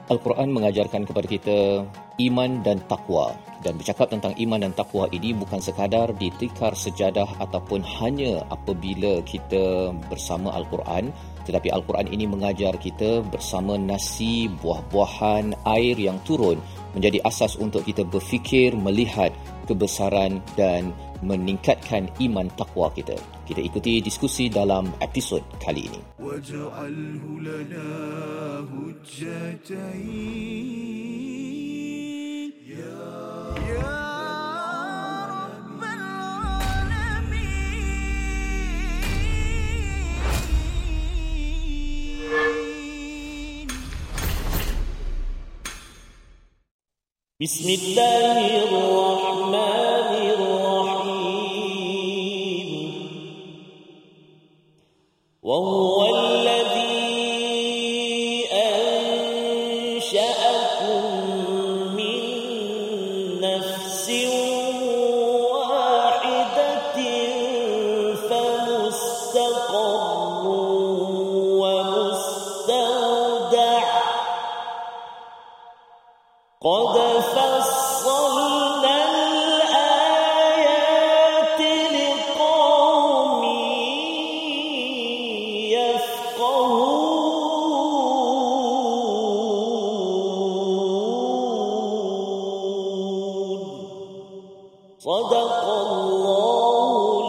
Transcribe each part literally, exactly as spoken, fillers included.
Al-Quran mengajarkan kepada kita iman dan takwa. Dan bercakap tentang iman dan takwa ini bukan sekadar di tikar sejadah ataupun hanya apabila kita bersama Al-Quran, tetapi Al-Quran ini mengajar kita bersama nasi, buah-buahan, air yang turun menjadi asas untuk kita berfikir, melihat kebesaran dan meningkatkan iman takwa kita. Kita ikuti diskusi dalam episod kali ini. Waj'alhu lana hujjatain ya ya rabbal alamin. Bismillahirrahmanirrahim. وهو الذي أنشأكم من نفس واحدة فمستقر ومستودع قد فصلنا الآيات لقوم يفقهون صدق الله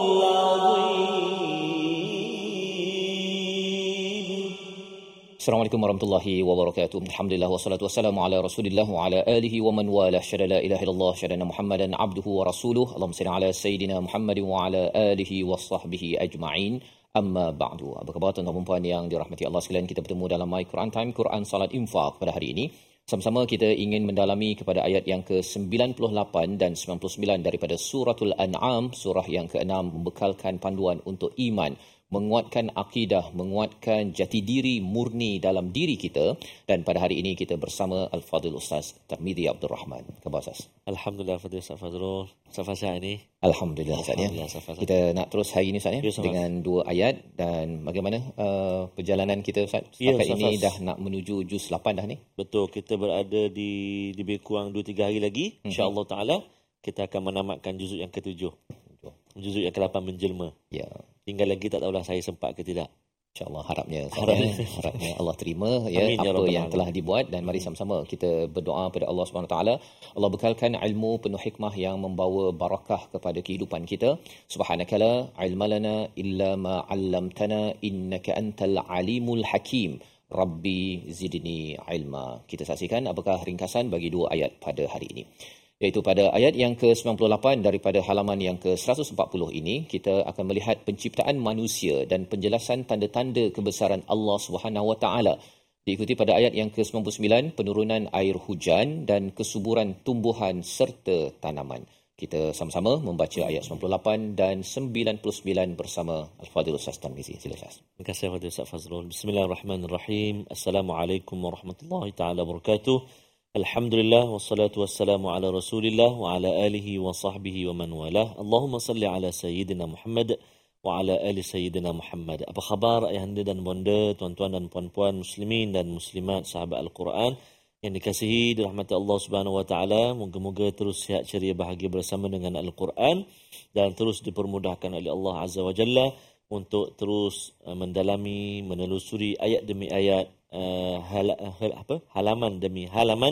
العظيم. Assalamualaikum warahmatullahi wabarakatuh. Alhamdulillah wassalatu wassalamu ala Rasulillah wa ala alihi wa man walah. Syada la ilaha illallah, syada Muhammadan abduhu wa rasuluh. Allahumma salli ala sayidina Muhammadin wa ala alihi wa sahbihi ajma'in. Amma ba'du. Apa khabar tuan-tuan dan puan yang dirahmati Allah sekalian? Kita bertemu dalam My Quran Time, Quran Salat Infaq pada hari ini. Sama-sama kita ingin mendalami kepada ayat yang ke sembilan puluh lapan dan sembilan puluh sembilan daripada Suratul An'am, surah yang keenam, membekalkan panduan untuk iman, menguatkan akidah, menguatkan jati diri murni dalam diri kita. Dan pada hari ini kita bersama Al-Fadhil Ustaz Tarmizi Abdul Rahman. Khabar Ustaz? Alhamdulillah, Fadhil Ustaz Fazrul. Ustaz Fasha ini. Alhamdulillah Ustaz ya. Kita nak terus hari ini Ustaz ya, ya dengan dua ayat. Dan bagaimana uh, perjalanan kita Ustaz? Ya, Sampai Ustaz ini Faz. dah nak menuju juz lapan dah ni. Betul, kita berada di lebih kurang dua tiga hari lagi. Mhm. InsyaAllah Ta'ala kita akan menamatkan juzuk yang ketujuh. Juzuk yang ke lapan menjelma. Ya, Tinggal lagi tak tahulah saya sempat ke tidak. InsyaAllah harapnya, Harapnya. harapnya, harapnya Allah terima ya Amin, ya apa Rabbal yang Alamin. telah dibuat. Dan mari sama-sama kita berdoa pada Allah Subhanahu Wa Taala. Allah bekalkan ilmu penuh hikmah yang membawa barakah kepada kehidupan kita. Subhanakala ilma lana illa ma 'allamtana innaka antal alimul hakim. Rabbi zidni ilma. Kita saksikan apakah ringkasan bagi dua ayat pada hari ini. Iaitu pada ayat yang ke sembilan puluh lapan daripada halaman yang ke seratus empat puluh ini, kita akan melihat penciptaan manusia dan penjelasan tanda-tanda kebesaran Allah Subhanahu Wa Taala. Diikuti pada ayat yang ke sembilan puluh sembilan, penurunan air hujan dan kesuburan tumbuhan serta tanaman. Kita sama-sama membaca ayat sembilan puluh lapan dan sembilan puluh sembilan bersama Al-Fadhil Ustaz Tarmizi. Sila Ustaz. Terima kasih Fadhil Ustaz Fazrul. Bismillahirrahmanirrahim. Assalamualaikum warahmatullahi taala wabarakatuh. Alhamdulillah wassalatu wassalamu ala Rasulillah wa ala alihi wa sahbihi wa man walah. Allahumma salli ala sayyidina Muhammad wa ala ali sayyidina Muhammad. Apa khabar ayahanda dan bonda, tuan-tuan dan puan-puan muslimin dan muslimat sahabat Al-Quran yang dikasihi dirahmati Allah Subhanahu wa taala. Moga-moga terus sihat ceria bahagia bersama dengan Al-Quran dan terus dipermudahkan oleh Allah Azza wa Jalla untuk terus uh, mendalami, menelusuri ayat demi ayat, uh, hal, hal, apa? halaman demi halaman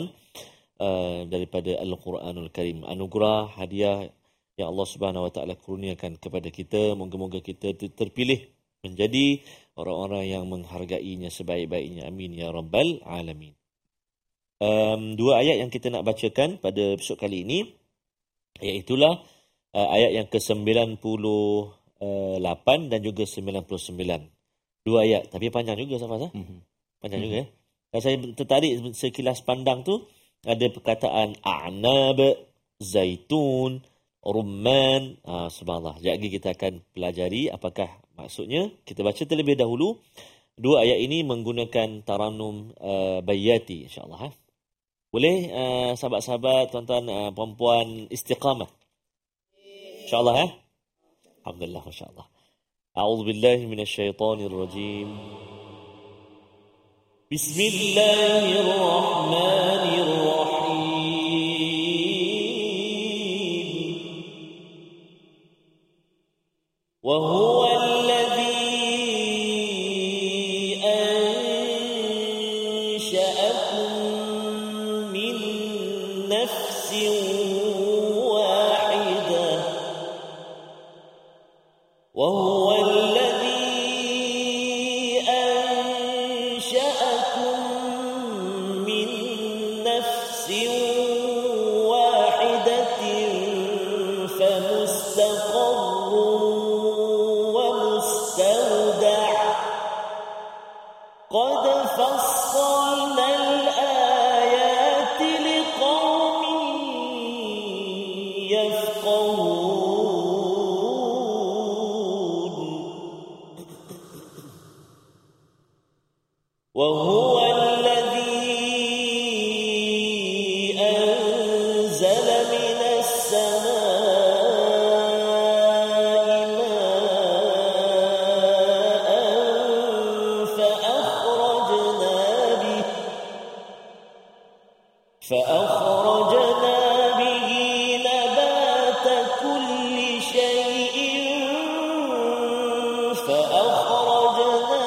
uh, daripada Al-Quranul Karim. Anugerah, hadiah yang Allah Subhanahu wa taala kurniakan kepada kita. Moga-moga kita terpilih menjadi orang-orang yang menghargainya sebaik-baiknya. Amin ya rabbal alamin. Um, dua ayat yang kita nak bacakan pada episod kali ini, iaitulah uh, ayat yang ke sembilan puluh lapan dan juga sembilan puluh sembilan. Dua ayat, tapi panjang juga Safas. Mm-hmm. Panjang mm-hmm. juga ya. Dan saya tertarik sekilas pandang tu, ada perkataan a'nab, zaitun, rumman. Ah, subhanallah. Jadi kita akan pelajari apakah maksudnya. Kita baca terlebih dahulu. Dua ayat ini menggunakan taranum uh, bayati, insyaAllah. Ha? Boleh uh, sahabat-sahabat, tuan-tuan, uh, puan-puan istiqamah. InsyaAllah. Ha? Alhamdulillah, masya-Allah. A'udzu billahi minasyaitonir rajim. Bismillahirrahmanirrahim. Wa huwa وهو الذي أنشأكم من نفس واحدة فمستقر ومستودع قد فصلنا الآيات لقوم يفقهون. وهو الذي أنزل من السماء ماء فأخرجنا به فأخرجنا به نبات كل شيء فأخرجنا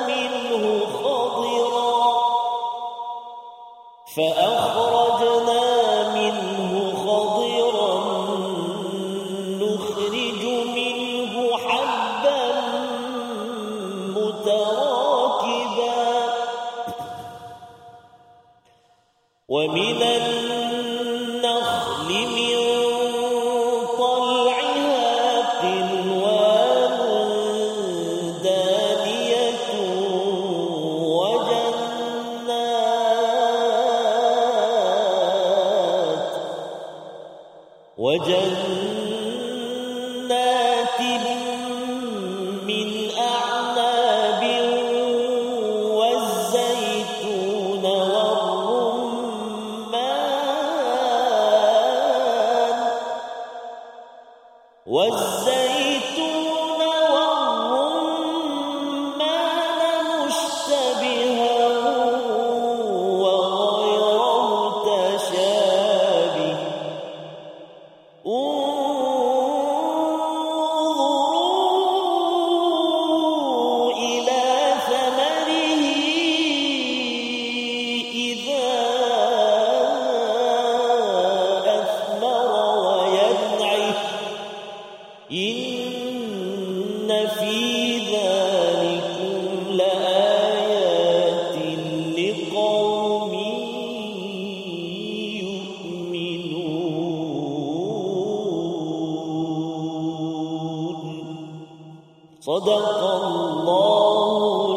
فأخرجنا منه خضرا نخرج منه حبا متراكبا ومن النخل من طلعها قنوان دانية وجنات من أعناب والزيتون والرمان والزيتون والرمان مشتبها وغير متشابه انظروا إلى ثمره إذا أثمر وينعه إن في ذلكم لآيات لقوم صدق الله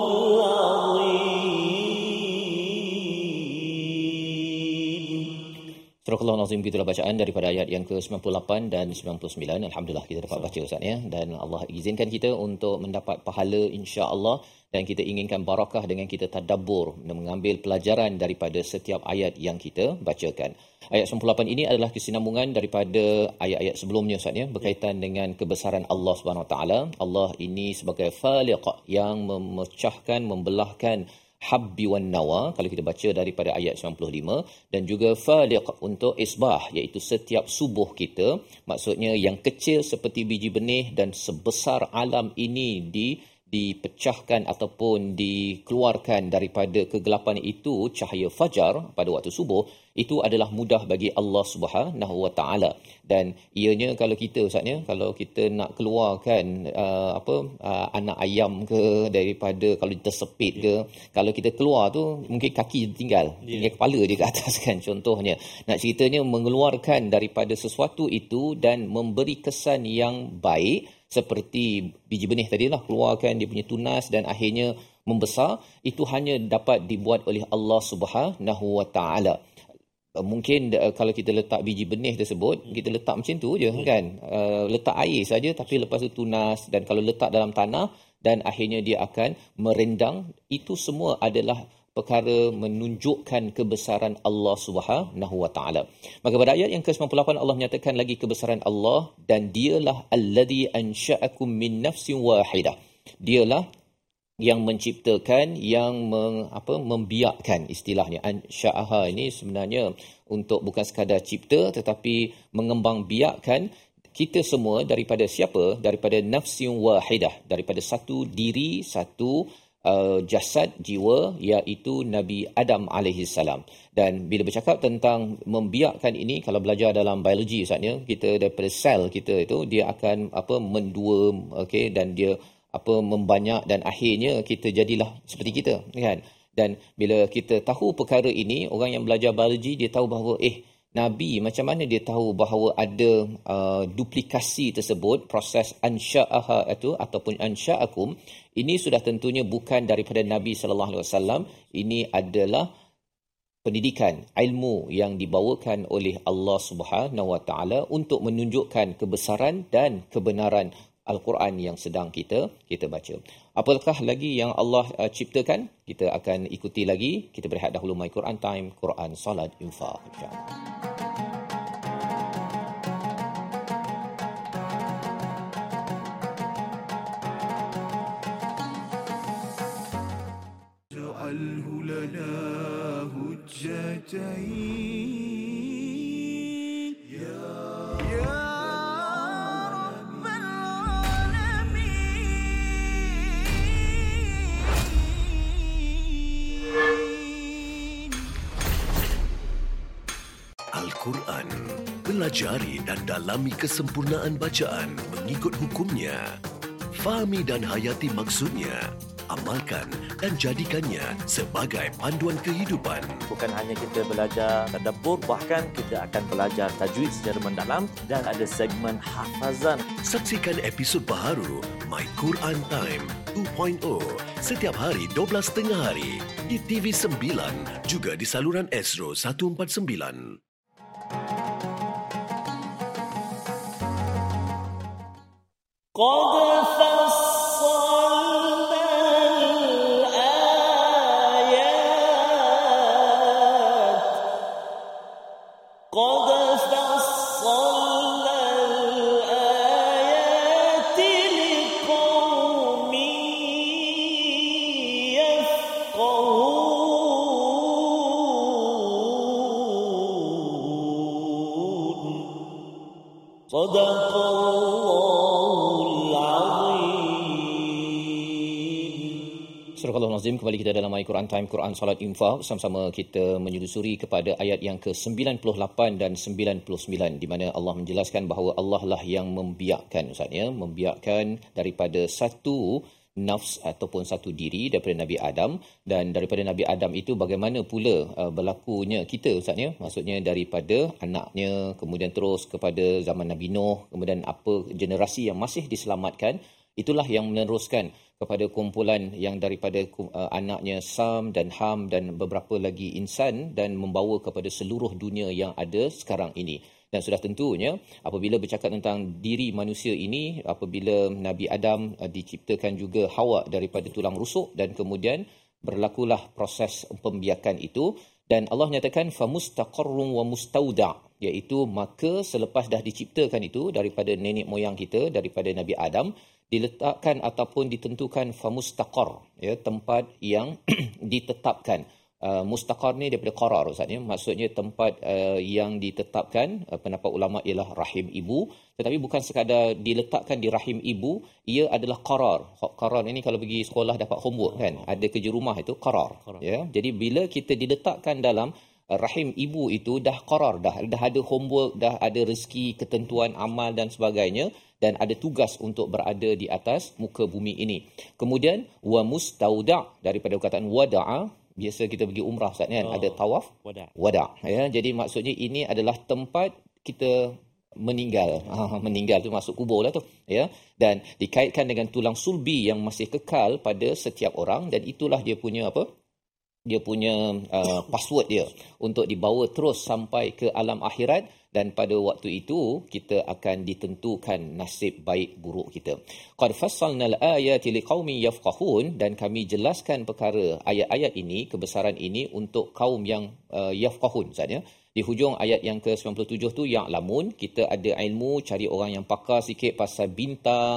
العظيم. Surah Al-Azim, gitulah bacaan daripada ayat yang ke sembilan puluh lapan dan sembilan puluh sembilan. Alhamdulillah kita dapat baca Ustaz ya, dan Allah izinkan kita untuk mendapat pahala insya-Allah, dan kita inginkan barakah dengan kita tadabbur dan mengambil pelajaran daripada setiap ayat yang kita bacakan. Ayat sembilan puluh lapan ini adalah kesinambungan daripada ayat-ayat sebelumnya Ustaz ya, berkaitan dengan kebesaran Allah Subhanahu Wa Taala. Allah ini sebagai faliq yang memecahkan, membelahkan habbi wan nawa kalau kita baca daripada ayat sembilan puluh lima, dan juga faliq untuk isbah, iaitu setiap subuh kita, maksudnya yang kecil seperti biji benih dan sebesar alam ini di dipecahkan ataupun dikeluarkan daripada kegelapan itu, cahaya fajar pada waktu subuh, itu adalah mudah bagi Allah Subhanahu Wa Taala. Dan ianya kalau kita Ustaznya, kalau kita nak keluarkan uh, apa uh, anak ayam ke daripada, kalau tersepit ke, kalau kita keluar tu mungkin kaki tinggal, tinggal yeah. kepala dia ke atas kan, contohnya. Nak ceritanya mengeluarkan daripada sesuatu itu dan memberi kesan yang baik, seperti biji benih tadilah, keluarkan dia punya tunas dan akhirnya membesar, itu hanya dapat dibuat oleh Allah Subhanahu Wa Taala. Mungkin uh, kalau kita letak biji benih tersebut, kita letak macam tu je kan, uh, letak air saja, tapi lepas tu tunas, dan kalau letak dalam tanah dan akhirnya dia akan merendang, itu semua adalah perkara menunjukkan kebesaran Allah Subhanahu Wa Taala. Maka pada ayat yang ke sembilan puluh lapan Allah menyatakan lagi kebesaran Allah, dan dialah alladhi ansha'akum min nafsin wahidah. Dialah yang menciptakan, yang meng, apa membiakkan, istilahnya ansya'aha ini sebenarnya untuk bukan sekadar cipta tetapi mengembang biakkan kita semua daripada siapa? Daripada nafsin wahidah, daripada satu diri, satu uh, jasad, jiwa, iaitu Nabi Adam alaihi salam. Dan bila bercakap tentang membiakkan ini, kalau belajar dalam biologi Ustaznya, kita daripada sel kita itu dia akan apa mendua, okey, dan dia apa membanyak dan akhirnya kita jadilah seperti kita, kan? Dan bila kita tahu perkara ini, orang yang belajar biologi dia tahu bahawa eh Nabi macam mana dia tahu bahawa ada uh, duplikasi tersebut, proses ansya'aha itu ataupun ansya'akum, ini sudah tentunya bukan daripada Nabi sallallahu alaihi wasallam, ini adalah pendidikan, ilmu yang dibawakan oleh Allah Subhanahu Wa Taala untuk menunjukkan kebesaran dan kebenaran Al-Quran yang sedang kita kita baca. Apakah lagi yang Allah uh, ciptakan? Kita akan ikuti lagi. Kita berehat dahulu My Quran Time, Quran, Salat, Infaq, insya-Allah. جعله لنا هجتين يا يا رب العالمين. Al-Quran, pelajari dan dalami kesempurnaan bacaan mengikut hukumnya. Fahami dan hayati maksudnya. Amalkan dan jadikannya sebagai panduan kehidupan. Bukan hanya kita belajar tadabbur, bahkan kita akan belajar tajwid secara mendalam dan ada segmen hafazan. Saksikan episod baharu My Quran Time dua titik kosong setiap hari dua belas tiga puluh hari di T V sembilan, juga di saluran Astro seratus empat puluh sembilan. Qad fassalna al-ayat Qad fassalna al-ayat liqaumin yafqahun. Sadaqallahul azim. Surah Al-Nazim, kembali kita dalam My Quran Time, Quran, Salat, Infaq. Sama-sama kita menyusuri kepada ayat yang ke sembilan puluh lapan dan sembilan puluh sembilan, di mana Allah menjelaskan bahawa Allah lah yang membiakkan, Ustaz, ya, membiakkan daripada satu nafs ataupun satu diri daripada Nabi Adam, dan daripada Nabi Adam itu bagaimana pula uh, berlakunya kita, Ustaz, ya, maksudnya daripada anaknya kemudian terus kepada zaman Nabi Nuh, kemudian apa generasi yang masih diselamatkan, itulah yang meneruskan kepada kumpulan yang daripada uh, anaknya Sam dan Ham dan beberapa lagi insan, dan membawa kepada seluruh dunia yang ada sekarang ini. Dan sudah tentunya apabila bercakap tentang diri manusia ini, apabila Nabi Adam uh, diciptakan juga Hawa daripada tulang rusuk, dan kemudian berlakulah proses pembiakan itu, dan Allah nyatakan famustaqarrun wa mustauda', iaitu maka selepas dah diciptakan itu daripada nenek moyang kita, daripada Nabi Adam, diletakkan ataupun ditentukan famustaqar, ya, tempat yang ditetapkan. Uh, mustaqar ni daripada qarar, Ustaz, ya, maksudnya tempat uh, yang ditetapkan. Uh, pendapat ulama ialah rahim ibu, tetapi bukan sekadar diletakkan di rahim ibu, ia adalah qarar. Qarar ini kalau pergi sekolah dapat homework, kan, ada kerja rumah, itu qarar, ya. Jadi bila kita diletakkan dalam uh, rahim ibu itu dah qarar, dah dah ada homework, dah ada rezeki, ketentuan amal dan sebagainya, dan ada tugas untuk berada di atas muka bumi ini. Kemudian wa mustauda', daripada perkataan wada'a, biasa kita pergi umrah, Ustaz, kan, oh, ada tawaf wada'. Wada', ya. Jadi maksudnya ini adalah tempat kita meninggal. Ha, meninggal tu masuk kubur lah tu, ya. Dan dikaitkan dengan tulang sulbi yang masih kekal pada setiap orang, dan itulah dia punya apa? Dia punya uh, password dia untuk dibawa terus sampai ke alam akhirat, dan pada waktu itu kita akan ditentukan nasib baik buruk kita. Qad fassalnal ayati liqaumin yafqahun, dan kami jelaskan perkara ayat-ayat ini, kebesaran ini untuk kaum yang uh, yafqahun, Ustaz, ya. Di hujung ayat yang ke sembilan puluh tujuh tu, ya'lamun, kita ada ilmu, cari orang yang pakar sikit pasal bintang,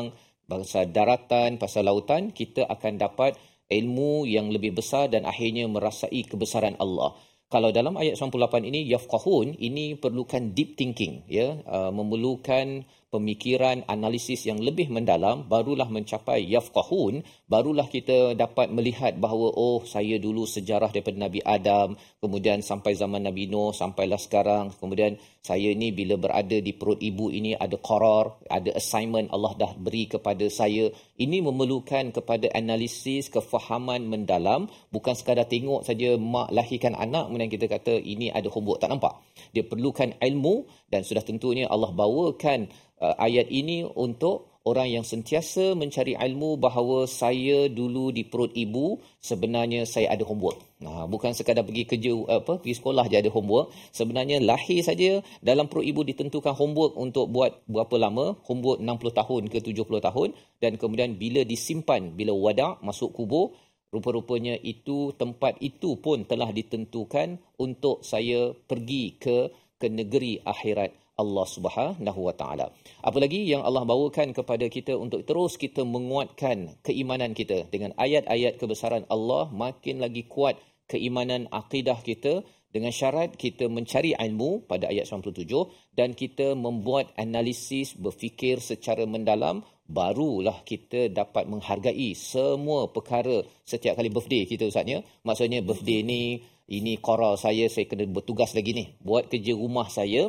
pasal daratan, pasal lautan, kita akan dapat ilmu yang lebih besar dan akhirnya merasai kebesaran Allah. Kalau dalam ayat sembilan puluh lapan ini yafqahun, ini perlukan deep thinking, ya, uh, memerlukan pemikiran, analisis yang lebih mendalam, barulah mencapai yafqahun, barulah kita dapat melihat bahawa oh, saya dulu sejarah daripada Nabi Adam, kemudian sampai zaman Nabi Nuh, sampailah sekarang, kemudian saya ni bila berada di perut ibu ini ada qarar, ada assignment Allah dah beri kepada saya. Ini memerlukan kepada analisis, kefahaman mendalam, bukan sekadar tengok saja mak lahirkan anak kemudian kita kata ini ada homework, tak nampak. Dia perlukan ilmu, dan sudah tentunya Allah bawakan uh, ayat ini untuk orang yang sentiasa mencari ilmu bahawa saya dulu di perut ibu sebenarnya saya ada homework. Nah, bukan sekadar pergi kerja apa pergi sekolah je ada homework. Sebenarnya lahir saja dalam perut ibu ditentukan homework untuk buat berapa lama? Homework enam puluh tahun ke tujuh puluh tahun, dan kemudian bila disimpan, bila wada' masuk kubur, rupa-rupanya itu tempat itu pun telah ditentukan untuk saya pergi ke ke negeri akhirat Allah Subhanahu Wa Taala. Apalagi yang Allah bawakan kepada kita untuk terus kita menguatkan keimanan kita dengan ayat-ayat kebesaran Allah, makin lagi kuat keimanan akidah kita, dengan syarat kita mencari ilmu pada ayat sembilan puluh tujuh dan kita membuat analisis, berfikir secara mendalam, barulah kita dapat menghargai semua perkara setiap kali birthday kita, Ustaznya. Maksudnya birthday ni, ini qara saya, saya kena bertugas lagi ni, buat kerja rumah saya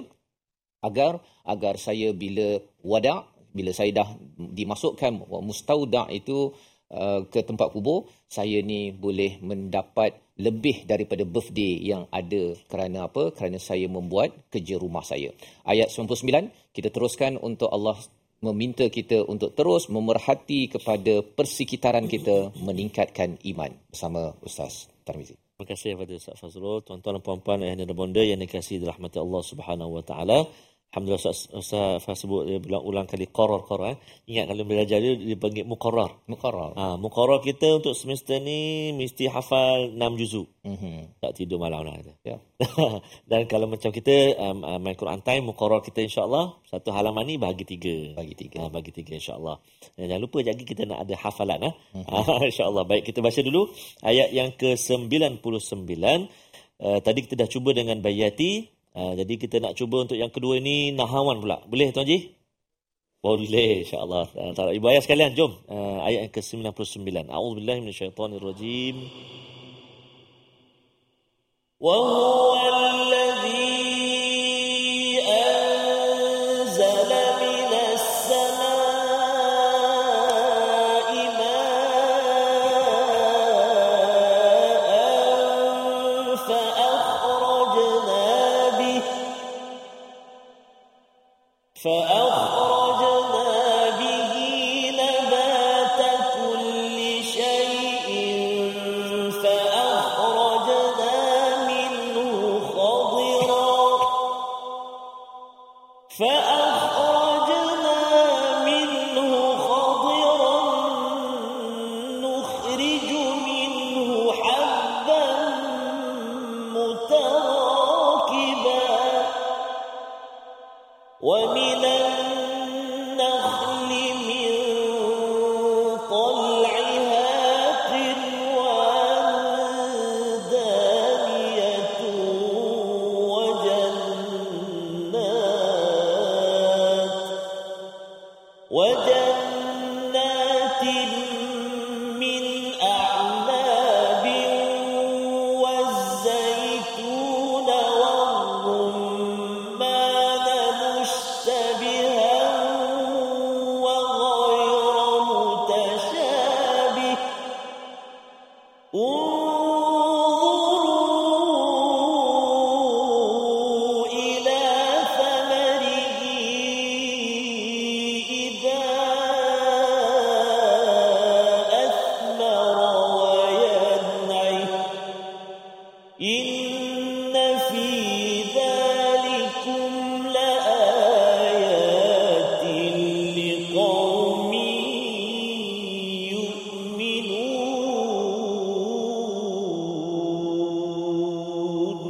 agar agar saya bila wada', bila saya dah dimasukkan mustauda' itu uh, ke tempat kubur, saya ni boleh mendapat lebih daripada birthday yang ada. Kerana apa? Kerana saya membuat kerja rumah saya. Ayat sembilan puluh sembilan, kita teruskan untuk Allah meminta kita untuk terus memerhati kepada persekitaran kita, meningkatkan iman, bersama Ustaz Tarmizi. Terima kasih kepada Ustaz Fazrul. Tuan-tuan dan puan-puan, ayah dan bonda yang dikasihi dirahmati Allah Subhanahu Wa Taala. Alhamdulillah Ustaz, Ustaz Faz sebut dia ulang-ulang kali qarar-qarar. Eh. Ingat kalau belajar dia dipanggil muqarrar. Muqarrar. Ha, muqarrar kita untuk semester ni mesti hafal enam juzuk. Mm-hmm. Tak tidur malam lah kata. Ya. Dan kalau macam kita um, uh, My Quran Time, muqarrar kita insya-Allah satu halaman ni bagi tiga. Bagi tiga. Ha, bagi tiga insya-Allah. Dan jangan lupa lagi kita nak ada hafalan ah. Mm-hmm. Insya-Allah. Baik, kita baca dulu ayat yang ke sembilan puluh sembilan. Uh, tadi kita dah cuba dengan bayati. Uh, jadi kita nak cuba untuk yang kedua ni nahawan pula. Boleh Tuan Haji? Boleh insya-Allah. Uh, Ibu ayah sekalian, jom uh, ayat yang ke sembilan puluh sembilan. A'udzubillahi minasyaitonirrajim. Wa huwallazi anzala minas samaa'i ma'an fa akhrajna فأخرجنا به نبات كل شيء فأخرجنا منه خضرا فأخرجنا منه خضرا نخرج منه حبا متراكبا ومن النخل من طلعها قنوان دانية وجنات وجنات من أعناب والزيتون والرمان مشتبها وغير متشابه انظروا إلى ثمره إذا أثمر وينعه إن في ذلكم لآيات لقوم يؤمنون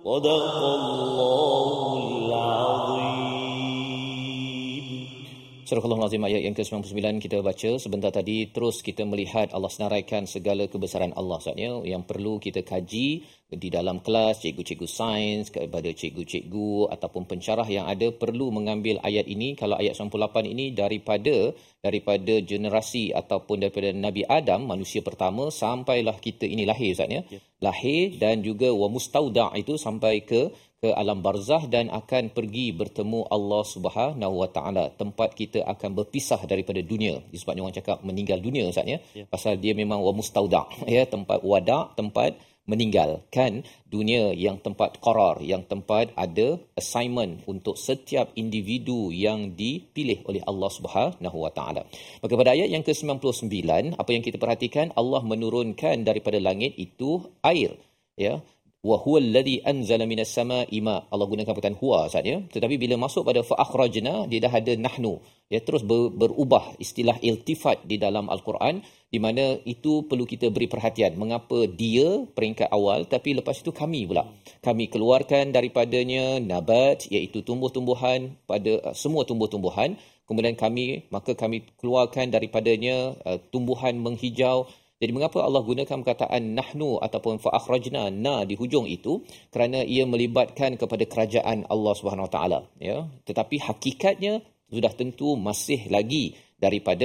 صدق الله العظيم. Surah Al-Azim ayat yang ke sembilan puluh sembilan kita baca sebentar tadi. Terus kita melihat Allah senaraikan segala kebesaran Allah. Maksudnya yang perlu kita kaji di dalam kelas, cikgu-cikgu sains, kepada cikgu-cikgu ataupun pensyarah yang ada perlu mengambil ayat ini. Kalau ayat sembilan puluh lapan ini daripada daripada generasi ataupun daripada Nabi Adam, manusia pertama, sampailah kita ini lahir Ustaz ya. Yeah. Lahir dan juga wa mustauda' itu sampai ke ke alam barzah dan akan pergi bertemu Allah Subhanahu Wa Taala. Tempat kita akan berpisah daripada dunia. Disebabnya orang cakap meninggal dunia Ustaz ya. Yeah. Pasal dia memang wa mustauda' ya, tempat wada', tempat meninggalkan dunia, yang tempat qarar, yang tempat ada assignment untuk setiap individu yang dipilih oleh Allah Subhanahu Wa Taala. Maka pada ayat yang ke sembilan puluh sembilan, apa yang kita perhatikan, Allah menurunkan daripada langit itu air ya. Wa huwal ladzi anzala minas samaa'i ma. Allah gunakan perkataan huwa Ustaz ya. Tetapi bila masuk pada fa akhrajna, dia dah ada nahnu ya, terus ber, berubah istilah iltifat di dalam al-Quran, di mana itu perlu kita beri perhatian. Mengapa dia peringkat awal tapi lepas itu kami pula. Kami keluarkan daripadanya nabat, iaitu tumbuh-tumbuhan, pada uh, semua tumbuh-tumbuhan. Kemudian kami maka kami keluarkan daripadanya uh, tumbuhan menghijau. Jadi mengapa Allah gunakan perkataan nahnu ataupun fa akhrajna na di hujung itu? Kerana ia melibatkan kepada kerajaan Allah Subhanahu Wa Taala ya. Tetapi hakikatnya sudah tentu masih lagi daripada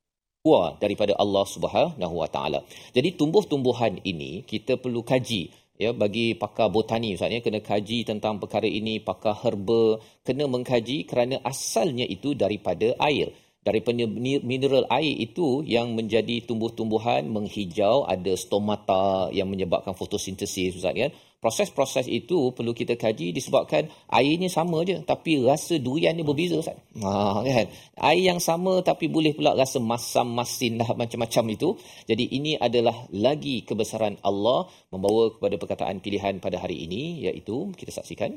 wa daripada Allah Subhanahu Wa Taala. Jadi tumbuh-tumbuhan ini kita perlu kaji ya, bagi pakar botani Ustaz ya, kena kaji tentang perkara ini, pakar herba kena mengkaji kerana asalnya itu daripada air. Daripada mineral air itu yang menjadi tumbuh-tumbuhan menghijau, ada stomata yang menyebabkan fotosintesis Ustaz kan. Proses-proses itu perlu kita kaji disebabkan airnya sama je tapi rasa durian ni berbeza Ustaz. Ha kan. Air yang sama tapi boleh pula rasa masam, masin dah macam-macam itu. Jadi ini adalah lagi kebesaran Allah membawa kepada perkataan pilihan pada hari ini, iaitu kita saksikan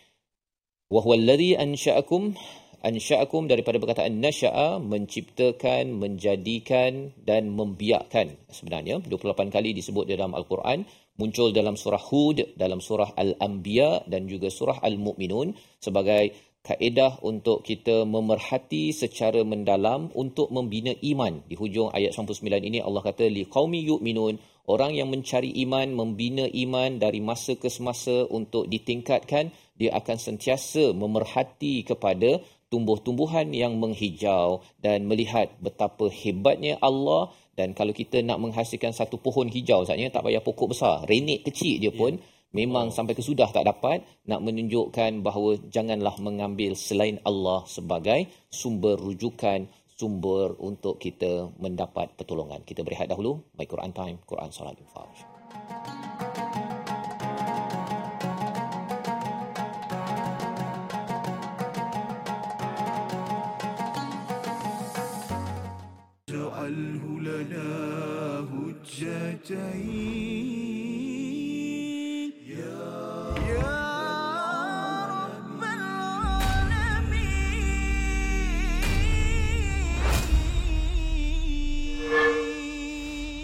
wa huwal ladzi ansha'akum. Ansha'akum daripada perkataan nasya'a, menciptakan, menjadikan dan membiakkan. Sebenarnya dua puluh lapan kali disebut dalam Al-Quran, muncul dalam surah Hud, dalam surah Al-Anbiya dan juga surah Al-Mu'minun sebagai kaedah untuk kita memerhati secara mendalam untuk membina iman. Di hujung ayat sembilan puluh sembilan ini Allah kata liqaumi yu'minun, orang yang mencari iman, membina iman dari masa ke semasa untuk ditingkatkan, dia akan sentiasa memerhati kepada tumbuh-tumbuhan yang menghijau dan melihat betapa hebatnya Allah. Dan kalau kita nak menghasilkan satu pohon hijau sahaja, tak payah pokok besar, renek kecil dia pun yeah. memang oh. sampai ke sudah tak dapat, nak menunjukkan bahawa janganlah mengambil selain Allah sebagai sumber rujukan, sumber untuk kita mendapat pertolongan. Kita berehat dahulu. My Quran Time, Quran Salat Infaq. جعله لنا هجتين يا يا رب العالمين.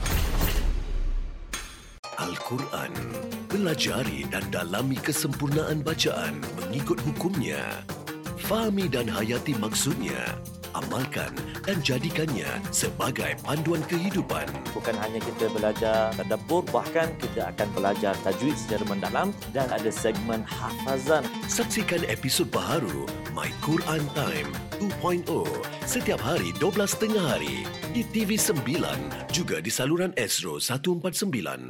Al-Quran, pelajari dan dalami kesempurnaan bacaan mengikut hukumnya. Fahami dan hayati maksudnya. Amalkan dan jadikannya sebagai panduan kehidupan. Bukan hanya kita belajar tadabbur, bahkan kita akan belajar tajwid secara mendalam dan ada segmen hafazan. Saksikan episod baharu My Quran Time dua titik kosong setiap hari dua belas tiga puluh hari di T V sembilan, juga di saluran Astro seratus empat puluh sembilan.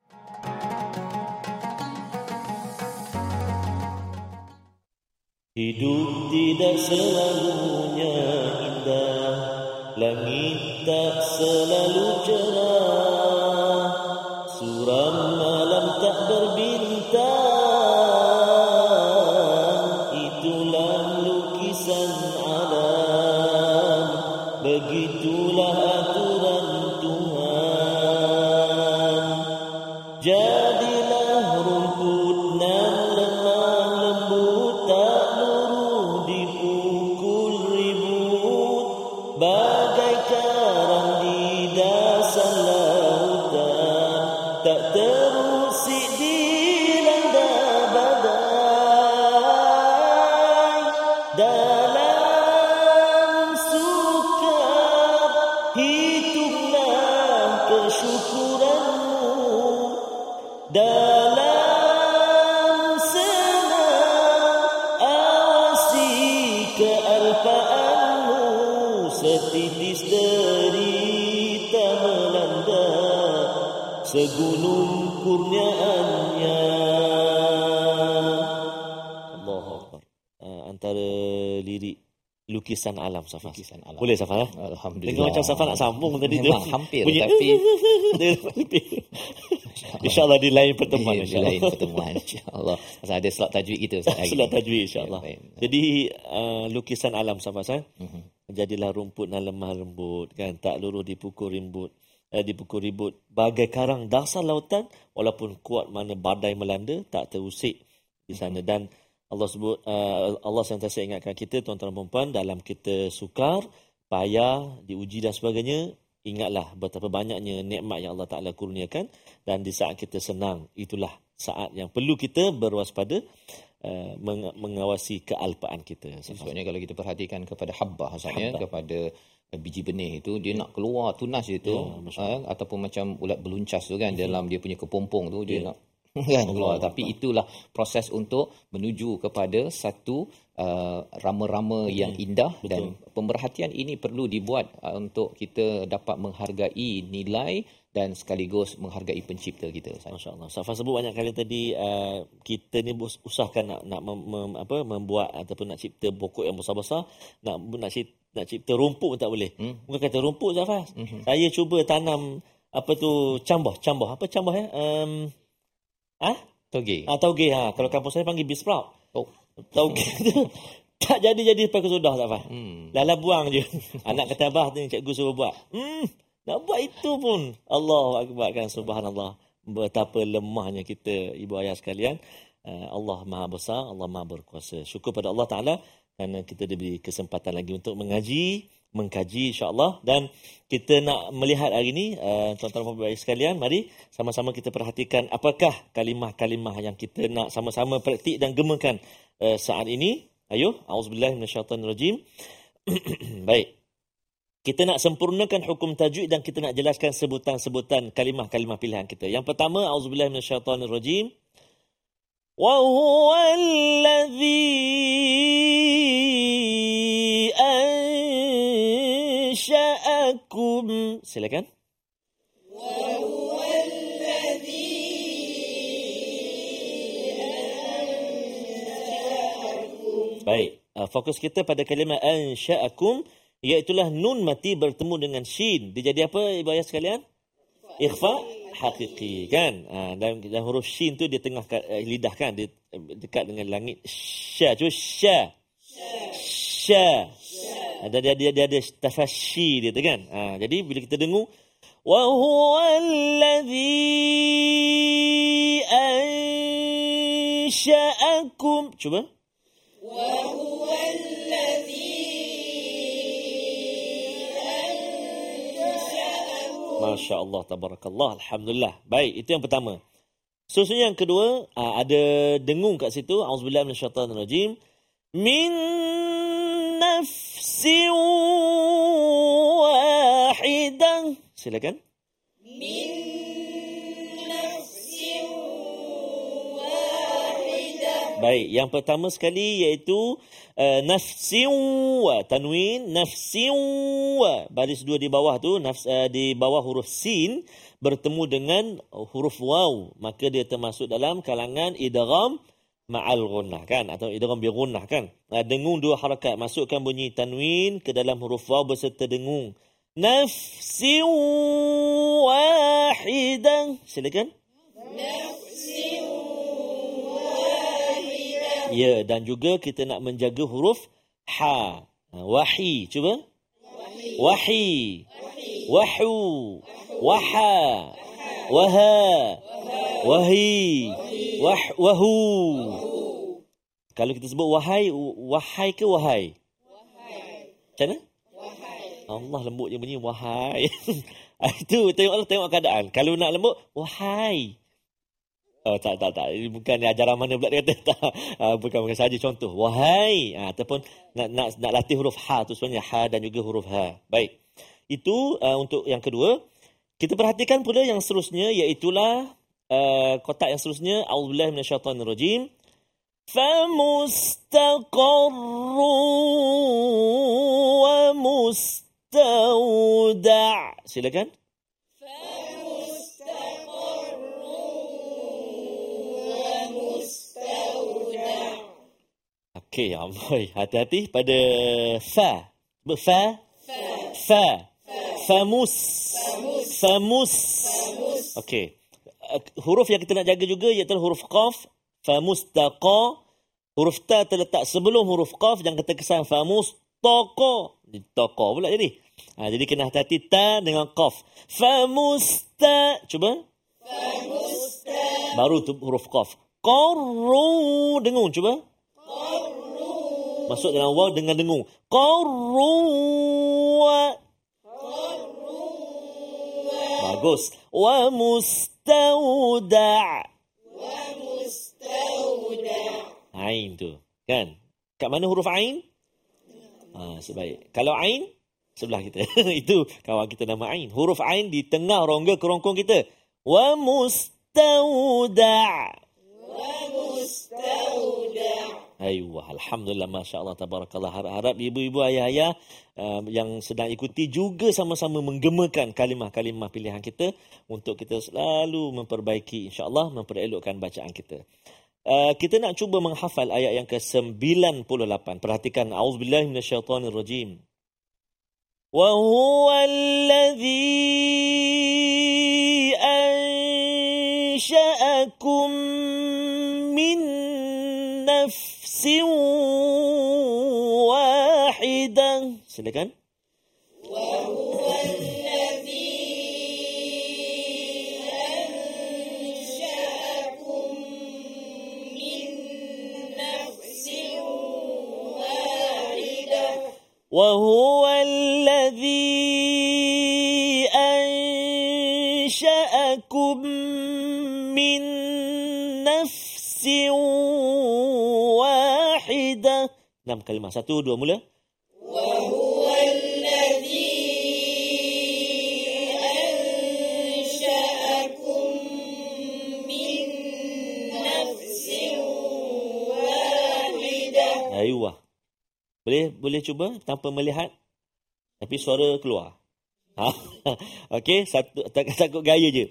Hidup tidak selalunya indah, langit tak selalu cerah, suram malam tak berbintang, itulah lukisan alam, begitulah aturan Tuhan. Jadilah rumput nan lemah lembut, tak luruh dipukul ribut, bagai karang di syukuranmu dalam senang, awasi kealpaanmu, setitis derita melanda, segunung kurniaannya. Allahu Akbar. Uh, antara lirik lukisan alam, Safa. Lukisan alam. Boleh, Safa? Alhamdulillah. Tengok macam Safa nak sambung tadi tu. Memang hampir, Bunyi, tapi InsyaAllah di lain pertemuan. di lain pertemuan insya-Allah. Pasal ada slot tajwid kita Ustaz hari Slot ni. tajwid insyaAllah. Ya, baik. Jadi uh, lukisan alam, Safa, kan? Mhm. Jadilah rumput nan lemah lembut, kan? Tak luluh dipukul rimbut. Eh, dipukul ribut. Bagai karang dasar lautan, walaupun kuat mana badai melanda, tak terusik di sana. Dan Allah sebut, uh, Allah sentiasa ingatkan kita, tuan-tuan dan puan, dalam kita sukar, payah, diuji dan sebagainya, ingatlah betapa banyaknya nikmat yang Allah Ta'ala kurniakan. Dan di saat kita senang, itulah saat yang perlu kita berwaspada, uh, meng- mengawasi kealpaan kita. Sebabnya kalau kita perhatikan kepada habbah asalnya, Habbah. kepada biji benih itu, dia nak keluar tunas itu, Ya, Masya ha, ataupun macam ulat beluncas tu kan, Mhm. dalam dia punya kepompong tu dia Ya. nak kan keluar. Allah. Tapi itulah proses untuk menuju kepada satu uh, rama-rama yang indah. Betul. Dan pemerhatian ini perlu dibuat uh, untuk kita dapat menghargai nilai dan sekaligus menghargai pencipta kita. Masya Allah. Safa sebut banyak kali tadi, uh, kita ni bus- usahakan nak nak mem, mem, apa, membuat ataupun nak cipta pokok yang besar-besar, nak nak cipta, nak cipta rumput pun tak boleh. Hmm. Bukan kata rumput, Safa. Mhm. Saya cuba tanam apa tu, cambah, cambah. Apa cambah ya? Um, ah, Toge. ah tauge ha. Kalau kampung saya panggil beef sprout. Oh. Tauge tu tak jadi-jadi sampai ke sudah, Safa. Hmm. Lala buang je. Anak kata abah tu cikgu suruh buat. Hmm, nak buat itu pun. Allahu Akbar, kan, subhanallah. Betapa lemahnya kita, ibu ayah sekalian. Uh, Allah Maha Besar, Allah Maha Berkuasa. Syukur pada Allah Ta'ala kerana kita diberi kesempatan lagi untuk mengaji, mengkaji insya-Allah. Dan kita nak melihat hari ini, uh, tuan-tuan dan puan sekalian, mari sama-sama kita perhatikan apakah kalimah-kalimah yang kita nak sama-sama praktik dan gemakan uh, saat ini. Ayo, auzubillahi minasyaitanirrajim. Baik. Kita nak sempurnakan hukum tajwid dan kita nak jelaskan sebutan-sebutan kalimah-kalimah pilihan kita. Yang pertama, auzubillahi minasyaitanirrajim. Wa huwallazi ansha'akum. Silakan. Baik, uh, fokus kita pada kalimah ansha'akum, iaitulah nun mati bertemu dengan shin. Dia jadi apa, ibu ayah sekalian? Ikhfa hakiki, kan? Uh, dan, dan huruf shin tu di tengah uh, lidah, kan? Dia uh, dekat dengan langit. Sya, cuba sya. Sya. Uh, dia, dia, dia ada tafashi dia tu, kan? Uh, jadi bila kita dengung, wa huwallazi ansha'akum. Cuba. Masya Allah, tabarakallah, alhamdulillah. Baik, itu yang pertama. Seterusnya yang kedua, ada dengung kat situ. Auzubillahi minasyaitanirrajim. Min nafsin wahidah. Silakan. Min nafsin wahidah. Baik, yang pertama sekali iaitu uh, nafsin wa, tanwin nafsin wa, baris dua di bawah tu, nafs, uh, di bawah huruf sin bertemu dengan huruf waw, maka dia termasuk dalam kalangan idgham ma'al ghunnah, kan, atau idgham bi ghunnah, kan. Uh, dengung dua harakat, masukkan bunyi tanwin ke dalam huruf waw berserta dengung. Nafsin wahidah. Silakan. Nafsin wahidah. Ya, dan juga kita nak menjaga huruf ha. Wahi, cuba. Wahi. Wahu. Waha. Waha. Wahi. Wah, wahu. Kalau kita sebut wahai, wahai ke wahai? Wahai. Macam mana? Wahai. Allah, lembut je bunyi wahai. Itu tengok tengok keadaan. Kalau nak lembut, wahai. Oh, tak, tak, tak. Ini bukan ajaran mana pula dia kata. Tak. Uh, bukan, bukan saja contoh. Wahai. Uh, ataupun nak, nak nak latih huruf ha tu sebenarnya. Ha dan juga huruf ha. Baik. Itu uh, untuk yang kedua. Kita perhatikan pula yang seterusnya, iaitulah uh, kotak yang seterusnya. A'udzubillahi minasyaitanirrajim. فَمُسْتَقَرٌّ وَمُسْتَوْدَعٌ. Silakan. Okey, amboi. Hati-hati pada fa. Fa. Fa. Famus. Famus. Okey. Huruf yang kita nak jaga juga iaitu huruf qaf. Famustaqa. Huruf ta terletak sebelum huruf qaf, jangan kita kesan famustaqa. Taqa pula jadi. Ha, jadi kena hati-hati ta dengan qaf. Famusta. Cuba. Famusta. Baru tu huruf qaf. Qarru. Dengung cuba. Qarru. Masuk dalam waw dengan dengung. Qarru. Qarru. Bagus. Wa mustauda'. Ain tu. Kan? Kat mana huruf ain? Ha, sebaik. Kalau ain, sebelah kita. Itu kawan kita nama ain. Huruf ain di tengah rongga kerongkong kita. Wa mustauda'. Wa mustauda'. Ayuh, alhamdulillah, masya-Allah, tabarakallah. Harap-harap ibu-ibu, ayah-ayah uh, yang sedang ikuti juga sama-sama menggemakan kalimah-kalimah pilihan kita untuk kita selalu memperbaiki, insya-Allah, memperelokkan bacaan kita. Uh, kita nak cuba menghafal ayat yang ke sembilan puluh lapan. Perhatikan. A'udzubillahi minasyaitanirrajim. Wa huwallazi ansha'akum min nafsin wahidah. Silakan. Wa huwallazi وهو الذي أنشأكم من نفس واحدة. Enam kalimah. Satu, dua, mula. وهو الذي أنشأكم من نفس واحدة. أيوة. Boleh boleh cuba tanpa melihat tapi suara keluar. Ha? Okey, satu tak, takut gaya je.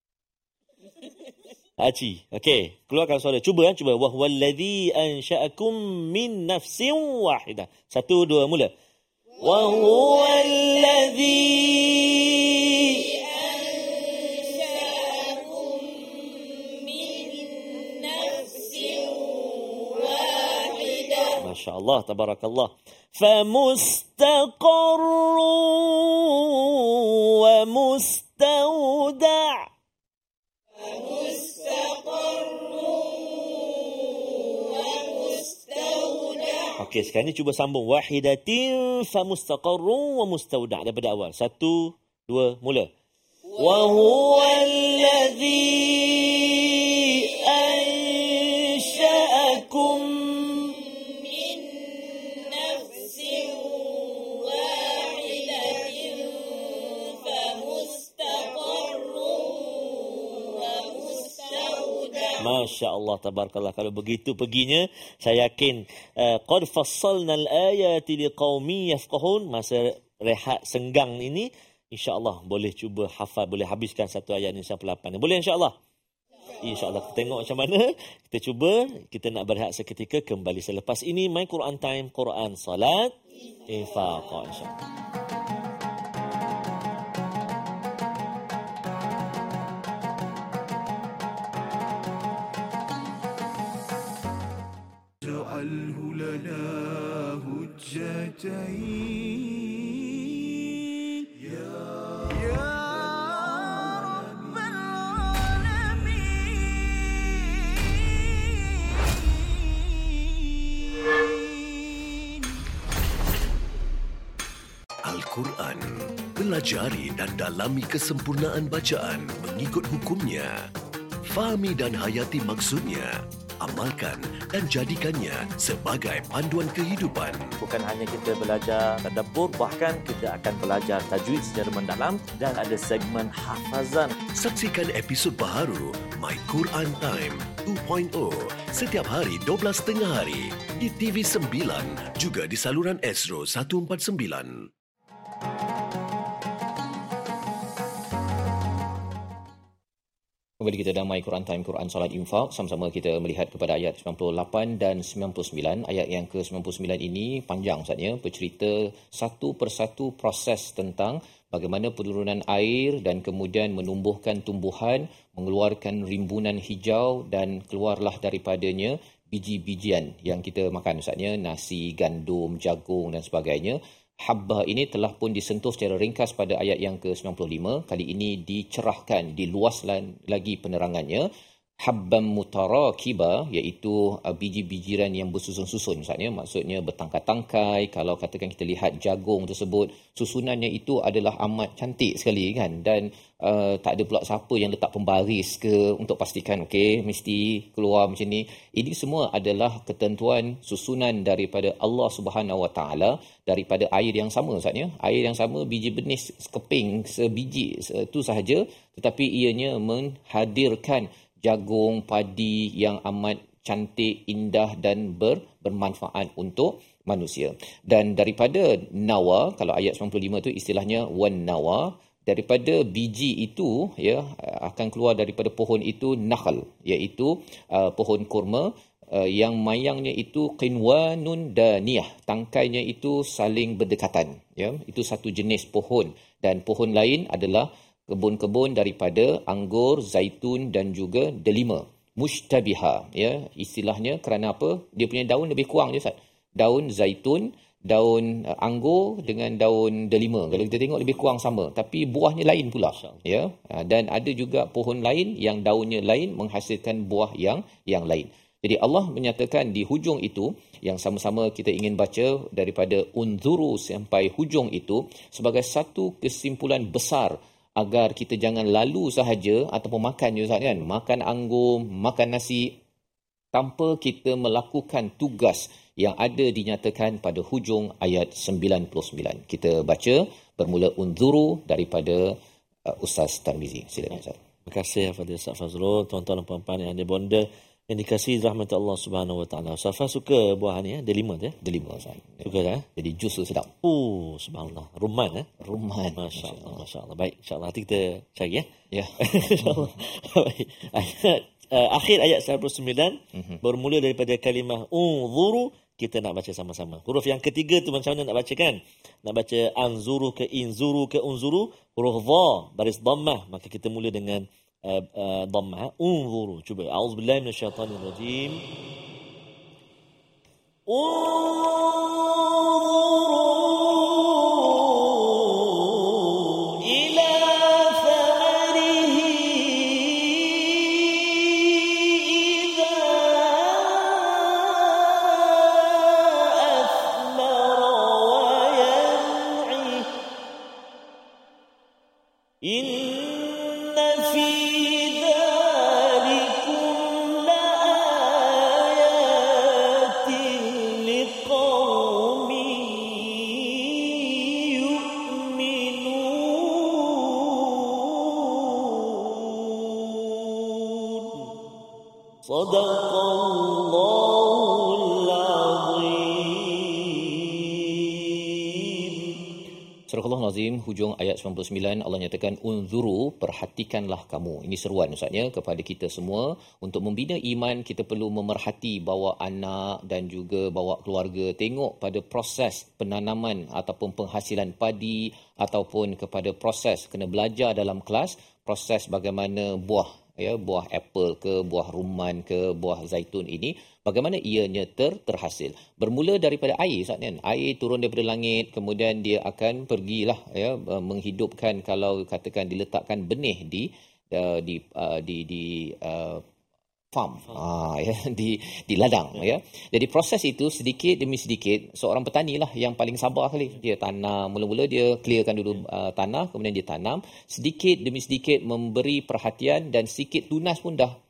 Aci. Okey, keluarkan suara. Cuba kan, cuba. Wa huwallazi ansha'akum min nafsin wahidah. Satu, dua, mula. Wa huwallazi ansha'akum min nafsin wahidah. Masya-Allah, tabarakallah. Famustaqarru wa mustauda'. Okey, sekarang ni cuba sambung. Wahidatin famustaqarru wa mustauda' daripada awal. Satu, dua, mula. Wa huwa allazi ansha'akum min nafsin wahidatin famustaqarru wa mustauda'. Masya-Allah, tabarakallah. Kalau begitu perginya, saya yakin qad fassalna al-ayati liqaumin yafqahun. Masa rehat senggang ini, insya-Allah boleh cuba hafal, boleh habiskan satu ayat ni sampai lapan. Boleh insya-Allah. InsyaAllah kita tengok macam mana. Kita cuba, kita nak berehat seketika, kembali selepas ini. My Quran Time, Quran Salat Ifaqah, insyaAllah. جعله لنا هجتين يا يا رب العالمين. Al-Quran. Pelajari dan dalami kesempurnaan bacaan mengikut hukumnya. Fahami dan hayati maksudnya. amalkan dan jadikannya sebagai panduan kehidupan. Bukan hanya kita belajar tadabbur, bahkan kita akan belajar tajwid secara mendalam dan ada segmen hafazan. Saksikan episod baharu My Quran Time dua titik kosong setiap hari dua belas tiga puluh hari di T V sembilan juga di saluran Astro seratus empat puluh sembilan. Kembali kita dalam My Quran Time, Quran Salat Infak. Sama-sama kita melihat kepada ayat sembilan puluh lapan dan sembilan puluh sembilan. Ayat yang ke sembilan puluh sembilan ini panjang Ustaznya, bercerita satu persatu proses tentang bagaimana penurunan air dan kemudian menumbuhkan tumbuhan, mengeluarkan rimbunan hijau dan keluarlah daripadanya biji-bijian yang kita makan Ustaznya, nasi, gandum, jagung dan sebagainya. Habbah ini telah pun disentuh secara ringkas pada ayat yang ke sembilan puluh lima. Kali ini dicerahkan, diluaskan lagi penerangannya. Habban mutarakiba, iaitu uh, biji-bijiran yang bersusun-susun. Maksudnya, maksudnya bertangkai-tangkai. Kalau katakan kita lihat jagung tersebut, susunannya itu adalah amat cantik sekali kan. Dan uh, tak ada pula siapa yang letak pembaris ke untuk pastikan okey mesti keluar macam ni. Ini semua adalah ketentuan susunan daripada Allah Subhanahu Wa Taala, daripada air yang sama Ustaznya. Air yang sama, biji benih sekeping, sebiji itu sahaja, tetapi ianya menghadirkan jagung, padi yang amat cantik, indah dan ber, bermanfaat untuk manusia. Dan daripada nawa, kalau ayat sembilan puluh lima tu istilahnya wan nawa, daripada biji itu ya akan keluar daripada pohon itu nakhl, iaitu uh, pohon kurma uh, yang mayangnya itu qinwanun daniyah, tangkainya itu saling berdekatan ya. Itu satu jenis pohon, dan pohon lain adalah kebun-kebun daripada anggur, zaitun dan juga delima. Mushtabiha ya, istilahnya kerana apa? Dia punya daun lebih kurang je Ustaz. Daun zaitun, daun uh, anggur dengan daun delima. Kalau kita tengok lebih kurang sama, tapi buahnya lain pula ya. Dan ada juga pohon lain yang daunnya lain menghasilkan buah yang yang lain. Jadi Allah menyatakan di hujung itu yang sama-sama kita ingin baca daripada unzuru sampai hujung itu sebagai satu kesimpulan besar agar kita jangan lalu sahaja ataupun makan je Ustaz kan. Makan anggur, makan nasi tanpa kita melakukan tugas yang ada dinyatakan pada hujung ayat sembilan puluh sembilan. Kita baca bermula unzuru daripada uh, Ustaz Tarmizi. Silakan Ustaz. Terima kasih kepada Ustaz Fazrul, tuan-tuan dan puan-puan yang ada bonda yang dikasihi rahmat Allah Subhanahu Wa Taala. Ustaz Faz suka buah ni ya, delima tu ya? Delima Ustaz. Suka dah? Jadi jus tu sedap. Oh, subhanallah. Rumman eh? Rumman. Masya-Allah, masya-Allah. Baik, insya-Allah nanti kita cari ya. Ya. Insya-Allah. Baik. Ayat uh, akhir ayat sembilan puluh sembilan Mhm. bermula daripada kalimah unzuru, kita nak baca sama-sama. Huruf yang ketiga tu macam mana nak baca kan? Nak baca anzuru ke inzuru ke unzuru, huruf dha baris dhammah, maka kita mula dengan uh, uh, dhammah. Unzuru. Cuba. A'udzubillahi minasyaitanir rajim. انظروا إلى ثمره إذا أثمر وينعي إن في ذلكم لآيات لقوم يؤمنون صدق الله العظيم. Surah Al-Nazim, hujung ayat sembilan puluh sembilan, Allah nyatakan unzuru, perhatikanlah kamu. Ini seruan Ustaznya kepada kita semua. Untuk membina iman, kita perlu memerhati bawa anak dan juga bawa keluarga. Tengok pada proses penanaman ataupun penghasilan padi, ataupun kepada proses kena belajar dalam kelas, proses bagaimana buah ya, buah apple ke, buah rumman ke, buah zaitun ini, bagaimana ianya ter, terhasil. Bermula daripada air, Ustaz kan? Air turun daripada langit, kemudian dia akan pergilah ya, menghidupkan, kalau katakan diletakkan benih di uh, di uh, di di uh, farm, ah, ya, di di ladang ya. Jadi proses itu sedikit demi sedikit, seorang petani lah yang paling sabar kali. Dia tanam, mula-mula dia clearkan dulu uh, tanah, kemudian dia tanam, sedikit demi sedikit memberi perhatian, dan sikit tunas pun dah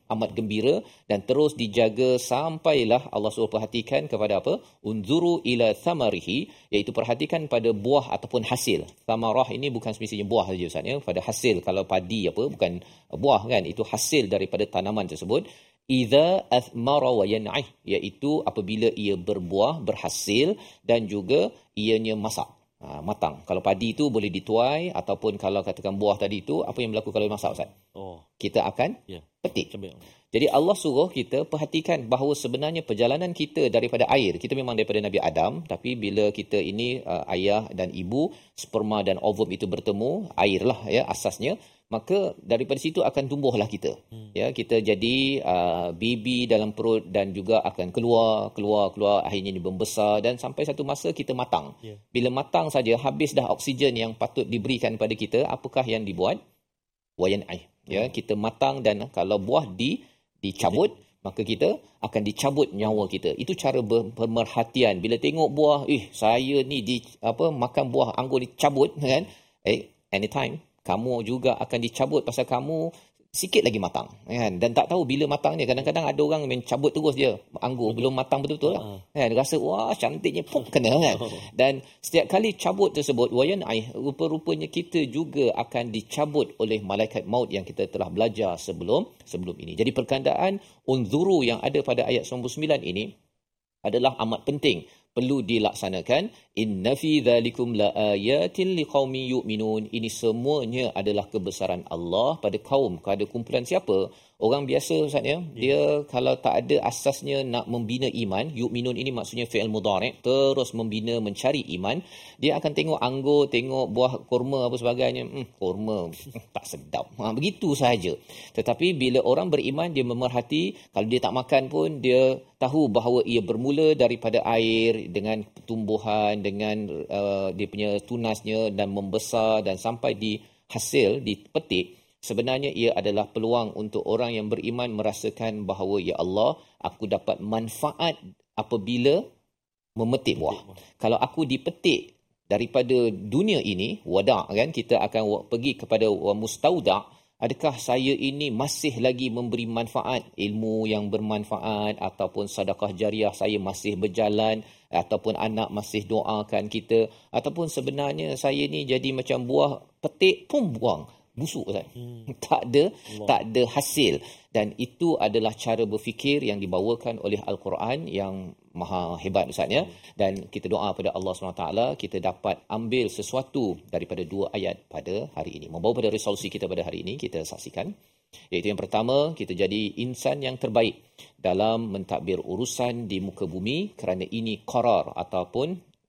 amat gembira dan terus dijaga sampailah Allah suruh perhatikan kepada apa? Unzuru ila thamarihi, iaitu perhatikan pada buah ataupun hasil. Thamarah ini bukan semestinya buah saja Ustaz ya, pada hasil. Kalau padi apa bukan buah kan, itu hasil daripada tanaman tersebut. Idza athmara wa yan'ih, iaitu apabila ia berbuah, berhasil dan juga ianya masak. Ha, matang. Kalau padi itu boleh dituai, ataupun kalau katakan buah tadi itu, apa yang berlaku kalau masak Ustaz? Oh, kita akan ya. petik. Cabai. Jadi Allah suruh kita perhatikan bahawa sebenarnya perjalanan kita daripada air, kita memang daripada Nabi Adam, tapi bila kita ini uh, ayah dan ibu, sperma dan ovum itu bertemu, airlah ya asasnya, maka daripada situ akan tumbuhlah kita. Hmm. Ya, kita jadi uh, baby dalam perut dan juga akan keluar, keluar, keluar, akhirnya ini membesar dan sampai satu masa kita matang. Yeah. Bila matang saja, habis dah oksigen yang patut diberikan pada kita, apakah yang dibuat? Wayan'ai. Ya, kita matang dan kalau buah di dicabut, maka kita akan dicabut nyawa kita. Itu cara pemerhatian. Bila tengok buah, eh saya ni di apa makan buah anggur dicabut kan? Eh anytime kamu juga akan dicabut pasal kamu sikit lagi matang kan, dan tak tahu bila matangnya. Kadang-kadang ada orang mencabut terus dia anggur hmm. belum matang betul-betul lah uh. kan, rasa wah cantiknya pun kena kan. Dan setiap kali cabut tersebut wayan'ai, rupa-rupanya kita juga akan dicabut oleh malaikat maut yang kita telah belajar sebelum sebelum ini. Jadi perkandaan unzuru yang ada pada ayat sembilan puluh sembilan ini adalah amat penting, perlu dilaksanakan. Inna fi dzalikum laayatin liqaumin yu'minun. Ini semuanya adalah kebesaran Allah pada kaum, pada kumpulan siapa? Orang biasa Ustaz ya. Dia kalau tak ada asasnya nak membina iman, yu'minun ini maksudnya fi'il mudhari', terus membina mencari iman, dia akan tengok anggur, tengok buah kurma apa sebagainya, hmm, kurma tak sedap. Ha, begitu sahaja. Tetapi bila orang beriman, dia memerhati, kalau dia tak makan pun dia tahu bahawa ia bermula daripada air dengan tumbuhan, dengan uh, dia punya tunasnya dan membesar dan sampai di hasil dipetik. Sebenarnya ia adalah peluang untuk orang yang beriman merasakan bahawa ya Allah, aku dapat manfaat apabila memetik buah. Kalau aku dipetik daripada dunia ini, wada' kan, kita akan pergi kepada mustauda'. Adakah saya ini masih lagi memberi manfaat, ilmu yang bermanfaat, ataupun sedekah jariah saya masih berjalan, ataupun anak masih doakan kita, ataupun sebenarnya saya ni jadi macam buah petik pun buang, busuk kan. Hmm. tak ada Allah. tak ada hasil. Dan itu adalah cara berfikir yang dibawakan oleh Al-Quran yang maha hebat Ustaz ya. Dan kita doa pada Allah subhanahu wa taala kita dapat ambil sesuatu daripada dua ayat pada hari ini. Membawa pada resolusi kita pada hari ini, kita saksikan, iaitu yang pertama, kita jadi insan yang terbaik dalam mentadbir urusan di muka bumi, kerana ini qarar ataupun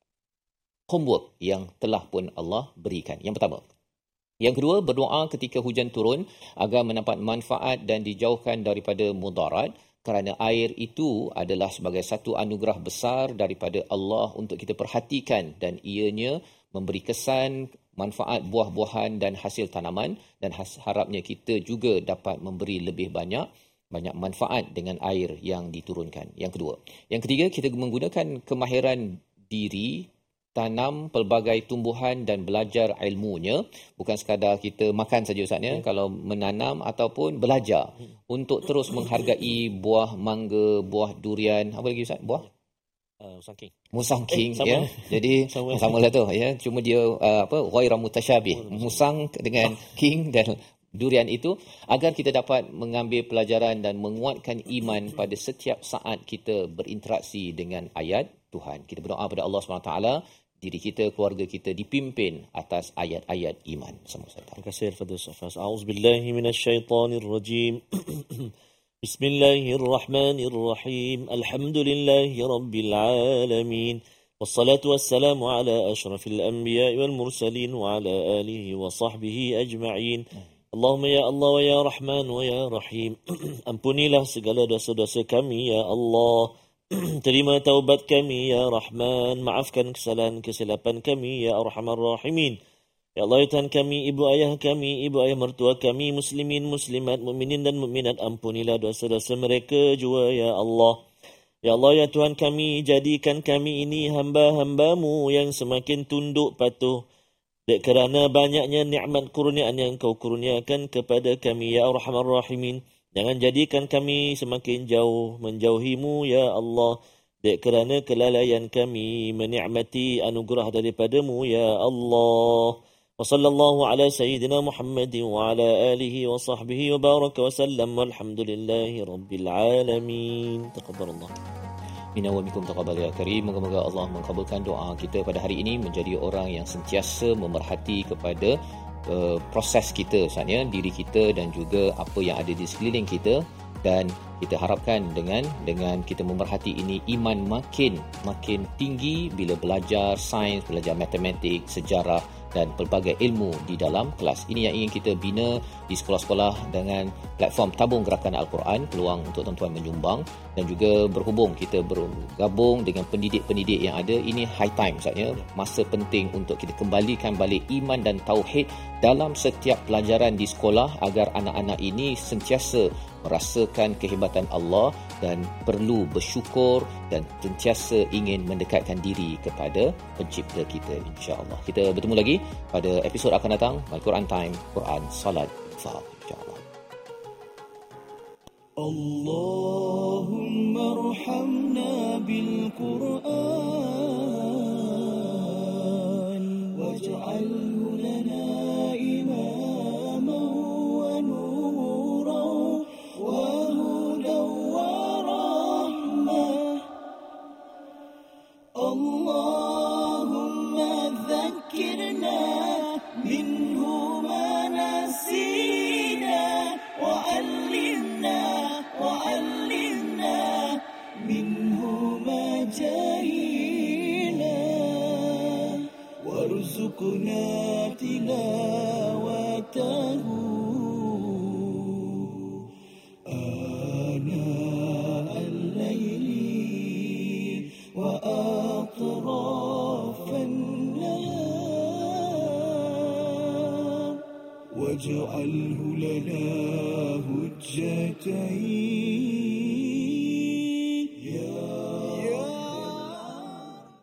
homework yang telah pun Allah berikan. Yang pertama. Yang kedua, berdoa ketika hujan turun agar mendapat manfaat dan dijauhkan daripada mudarat, kerana air itu adalah sebagai satu anugerah besar daripada Allah untuk kita perhatikan, dan ianya memberi kesan manfaat buah-buahan dan hasil tanaman, dan harapnya kita juga dapat memberi lebih banyak banyak manfaat dengan air yang diturunkan. Yang kedua. Yang ketiga, kita menggunakan kemahiran diri, tanam pelbagai tumbuhan dan belajar ilmunya. Bukan sekadar kita makan saja Ustaz ya. Hmm. Kalau menanam ataupun belajar hmm. untuk terus menghargai buah mangga, buah durian, apa lagi Ustaz? Buah? Uh, musang king. Musang king eh, ya. Jadi sama samalah tu ya. Cuma dia uh, apa? Ghairu mutasyabih. Musang dengan king dan durian itu, agar kita dapat mengambil pelajaran dan menguatkan iman pada setiap saat kita berinteraksi dengan ayat Tuhan. Kita berdoa pada Allah subhanahu wa taala diri kita, keluarga kita dipimpin atas ayat-ayat iman. Sama-sama. Terima kasih Al-Fadhil Safas. A'udzubillahi minasyaitonirrajim. Bismillahirrahmanirrahim. Alhamdulillahi rabbil alamin. Wassalatu wassalamu ala asyrafil anbiya'i wal mursalin wa ala alihi wa sahbihi ajma'in. Allahumma ya Allah wa ya Rahman wa ya Rahim. Ampunilah segala dosa-dosa kami ya Allah. Terima taubat kami ya Rahman. Maafkan kesalahan-kesilapan kami ya Arhamar Rahimin. Ya Allah ya Tuhan kami, ibu ayah kami, ibu ayah mertua kami, muslimin, muslimat, mukminin dan mukminat, ampunilah dosa-dosa mereka jua ya Allah. Ya Allah ya Tuhan kami, jadikan kami ini hamba-hambamu yang semakin tunduk patuh dek kerana banyaknya nikmat kurniaan yang Kau kurniakan kepada kami ya Arhamar Rahimin. Jangan jadikan kami semakin jauh menjauhimu ya Allah, dek kerana kelalaian kami menikmati anugerah daripadamu ya Allah. Wa sallallahu ala sayyidina Muhammadin wa ala alihi wa sahbihi wa baraka wa sallam walhamdulillahi rabbil alamin. Taqabbalallah. Minna wa minkum taqabbal ya karim. Moga-moga Allah mengabulkan doa kita pada hari ini, menjadi orang yang sentiasa memerhati kepada uh, proses kita, sebenarnya diri kita dan juga apa yang ada di sekeliling kita. Dan kita harapkan dengan dengan kita memerhati ini, iman makin makin tinggi bila belajar sains, belajar matematik, sejarah dan pelbagai ilmu di dalam kelas. Ini yang ingin kita bina di sekolah-sekolah dengan platform Tabung Gerakan Al-Quran. Peluang untuk tuan-tuan menyumbang dan juga berhubung, kita bergabung dengan pendidik-pendidik yang ada. Ini high time saatnya, masa penting untuk kita kembalikan balik iman dan tauhid dalam setiap pelajaran di sekolah, agar anak-anak ini sentiasa merasakan kehebatan Allah dan perlu bersyukur dan sentiasa ingin mendekatkan diri kepada pencipta kita, insya-Allah. Kita bertemu lagi pada episod akan datang. Al-Quran Time, Quran, Salat, Faham, insya-Allah. Allahumma arhamna bil Quran waj'alhu lana imaman wa nuran wa hudan wa rahmah. Allahumma dhakkirna minhu ma nasina wa allimna wa allimna minhu ma jahilna warzuqna tilawatahu ana al-layli wa atrafan nahar waj'alhu lana hujjatayn